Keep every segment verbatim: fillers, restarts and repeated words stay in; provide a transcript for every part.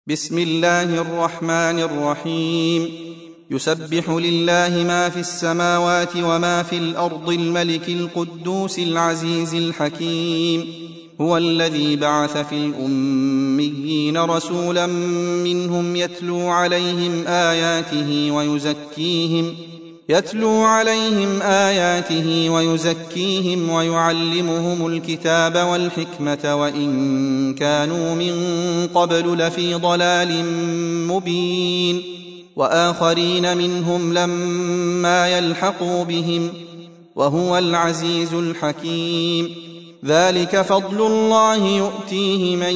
بسم الله الرحمن الرحيم يسبح لله ما في السماوات وما في الأرض الملك القدوس العزيز الحكيم هو الذي بعث في الأميين رسولا منهم يتلو عليهم آياته ويزكيهم يتلو عليهم آياته ويزكيهم ويعلمهم الكتاب والحكمة وإن كانوا من قبل لفي ضلال مبين وآخرين منهم لما يلحقوا بهم وهو العزيز الحكيم ذلك فضل الله يؤتيه من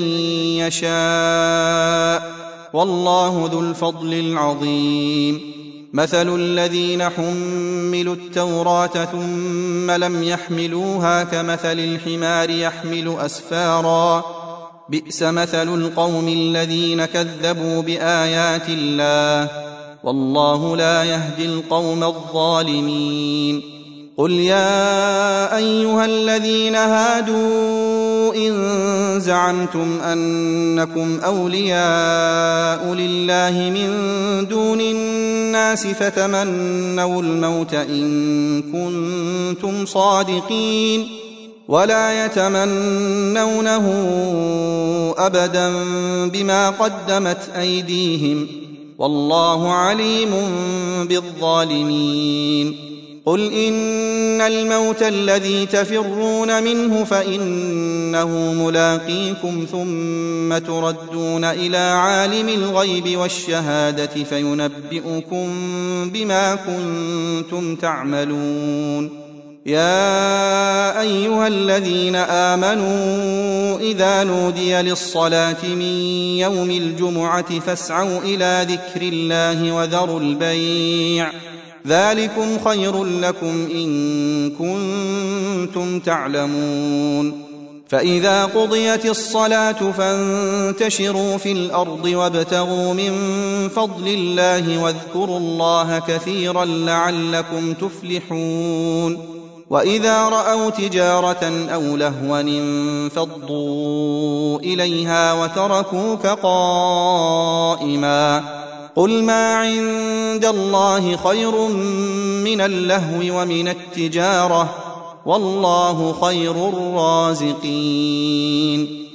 يشاء والله ذو الفضل العظيم مثل الذين حملوا التوراة ثم لم يحملوها كمثل الحمار يحمل أسفارا بئس مثل القوم الذين كذبوا بآيات الله والله لا يهدي القوم الظالمين قل يا أيها الذين هادوا إن زعمتم أنكم أولياء لله من دون الناس فتمنوا الموت إن كنتم صادقين ولا يتمنونه أبدا بما قدمت أيديهم والله عليم بالظالمين قل إن الموت الذي تفرون منه فإنه ملاقيكم ثم تردون إلى عالم الغيب والشهادة فينبئكم بما كنتم تعملون يا أيها الذين آمنوا إذا نودي للصلاة من يوم الجمعة فاسعوا إلى ذكر الله وذروا البيع ذلكم خير لكم إن كنتم تعلمون فإذا قضيت الصلاة فانتشروا في الأرض وابتغوا من فضل الله واذكروا الله كثيرا لعلكم تفلحون وإذا رأوا تجارة أو لهوا انفضوا إليها وتركوك قائما قل ما عند الله خير من اللهو ومن التجارة والله خير الرازقين